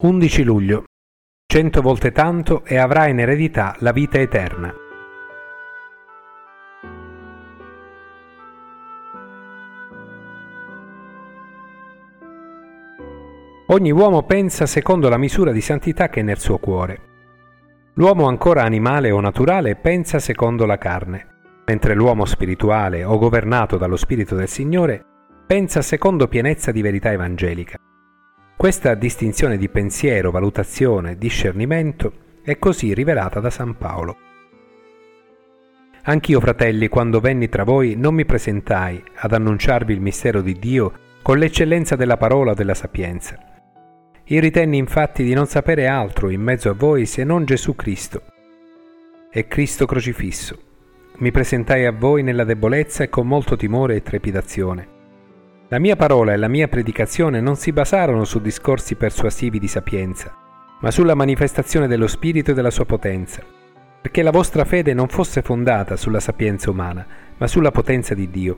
11 luglio. 100 volte tanto e avrai in eredità la vita eterna. Ogni uomo pensa secondo la misura di santità che è nel suo cuore. L'uomo ancora animale o naturale pensa secondo la carne, mentre l'uomo spirituale o governato dallo Spirito del Signore pensa secondo pienezza di verità evangelica. Questa distinzione di pensiero, valutazione, discernimento è così rivelata da San Paolo. Anch'io, fratelli, quando venni tra voi, non mi presentai ad annunciarvi il mistero di Dio con l'eccellenza della parola o della sapienza. Io ritenni infatti di non sapere altro in mezzo a voi se non Gesù Cristo e Cristo crocifisso. Mi presentai a voi nella debolezza e con molto timore e trepidazione. La mia parola e la mia predicazione non si basarono su discorsi persuasivi di sapienza, ma sulla manifestazione dello Spirito e della sua potenza, perché la vostra fede non fosse fondata sulla sapienza umana, ma sulla potenza di Dio.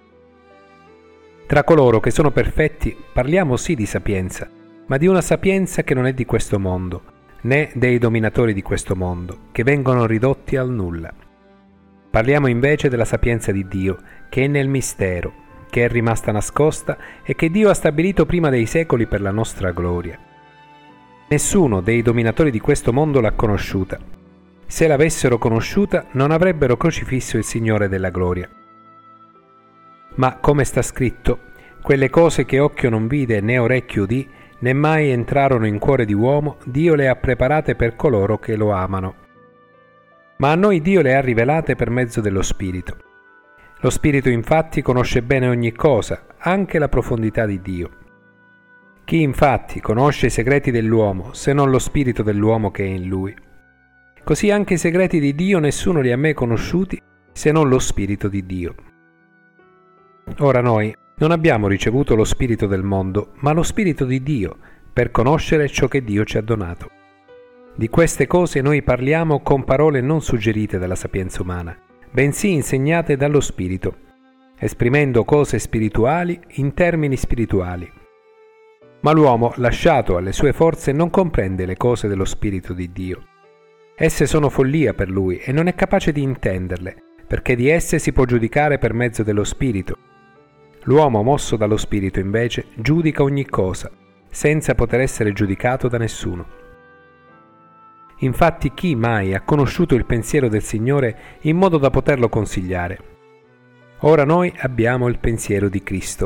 Tra coloro che sono perfetti parliamo sì di sapienza, ma di una sapienza che non è di questo mondo, né dei dominatori di questo mondo, che vengono ridotti al nulla. Parliamo invece della sapienza di Dio, che è nel mistero, che è rimasta nascosta e che Dio ha stabilito prima dei secoli per la nostra gloria. Nessuno dei dominatori di questo mondo l'ha conosciuta. Se l'avessero conosciuta, non avrebbero crocifisso il Signore della gloria. Ma, come sta scritto, quelle cose che occhio non vide né orecchio udì, né mai entrarono in cuore di uomo, Dio le ha preparate per coloro che lo amano. Ma a noi Dio le ha rivelate per mezzo dello Spirito. Lo Spirito infatti conosce bene ogni cosa, anche la profondità di Dio. Chi infatti conosce i segreti dell'uomo, se non lo Spirito dell'uomo che è in lui? Così anche i segreti di Dio nessuno li ha mai conosciuti, se non lo Spirito di Dio. Ora noi non abbiamo ricevuto lo Spirito del mondo, ma lo Spirito di Dio, per conoscere ciò che Dio ci ha donato. Di queste cose noi parliamo con parole non suggerite dalla sapienza umana, bensì insegnate dallo Spirito, esprimendo cose spirituali in termini spirituali. Ma l'uomo, lasciato alle sue forze, non comprende le cose dello Spirito di Dio. Esse sono follia per lui e non è capace di intenderle, perché di esse si può giudicare per mezzo dello Spirito. L'uomo mosso dallo Spirito, invece, giudica ogni cosa, senza poter essere giudicato da nessuno. Infatti chi mai ha conosciuto il pensiero del Signore in modo da poterlo consigliare? Ora noi abbiamo il pensiero di Cristo.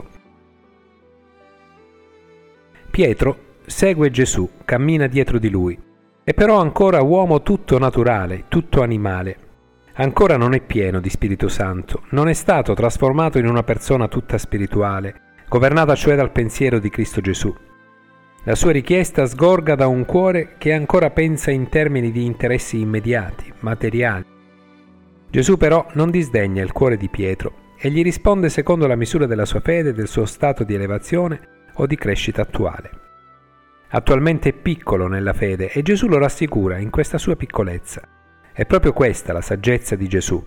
Pietro segue Gesù, cammina dietro di lui, è però ancora uomo tutto naturale, tutto animale. Ancora non è pieno di Spirito Santo, non è stato trasformato in una persona tutta spirituale, governata cioè dal pensiero di Cristo Gesù. La sua richiesta sgorga da un cuore che ancora pensa in termini di interessi immediati, materiali. Gesù però non disdegna il cuore di Pietro e gli risponde secondo la misura della sua fede e del suo stato di elevazione o di crescita attuale. Attualmente è piccolo nella fede e Gesù lo rassicura in questa sua piccolezza. È proprio questa la saggezza di Gesù.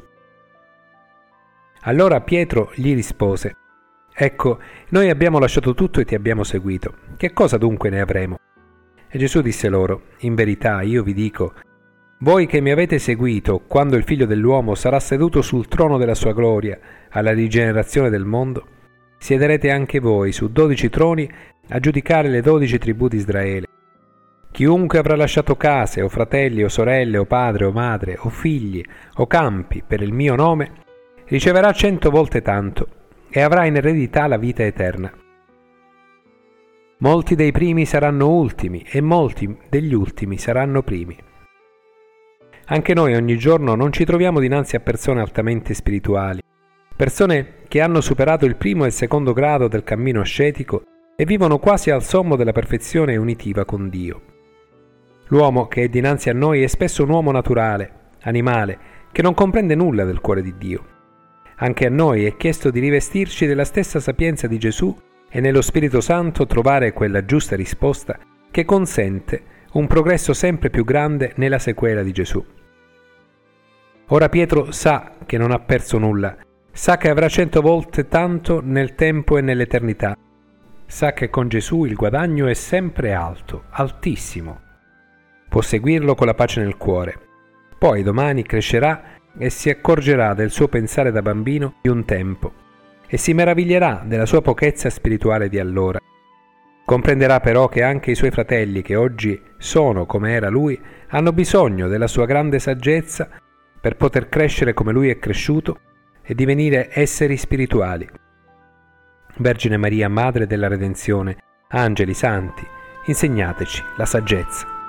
Allora Pietro gli rispose: «Ecco, noi abbiamo lasciato tutto e ti abbiamo seguito. Che cosa dunque ne avremo?» E Gesù disse loro: «In verità io vi dico, voi che mi avete seguito, quando il Figlio dell'uomo sarà seduto sul trono della sua gloria alla rigenerazione del mondo, siederete anche voi su 12 troni a giudicare le 12 tribù di Israele. Chiunque avrà lasciato case, o fratelli, o sorelle, o padre, o madre, o figli, o campi per il mio nome, riceverà 100 volte tanto e avrà in eredità la vita eterna. Molti dei primi saranno ultimi e molti degli ultimi saranno primi». Anche noi ogni giorno non ci troviamo dinanzi a persone altamente spirituali, persone che hanno superato il primo e il secondo grado del cammino ascetico e vivono quasi al sommo della perfezione unitiva con Dio. L'uomo che è dinanzi a noi è spesso un uomo naturale, animale, che non comprende nulla del cuore di Dio. Anche a noi è chiesto di rivestirci della stessa sapienza di Gesù e nello Spirito Santo trovare quella giusta risposta che consente un progresso sempre più grande nella sequela di Gesù. Ora Pietro sa che non ha perso nulla, sa che avrà 100 volte tanto nel tempo e nell'eternità, sa che con Gesù il guadagno è sempre alto, altissimo. Può seguirlo con la pace nel cuore. Poi domani crescerà e si accorgerà del suo pensare da bambino di un tempo e si meraviglierà della sua pochezza spirituale di allora. Comprenderà però che anche i suoi fratelli, che oggi sono come era lui, hanno bisogno della sua grande saggezza per poter crescere come lui è cresciuto e divenire esseri spirituali. Vergine Maria, Madre della Redenzione, angeli santi, insegnateci la saggezza.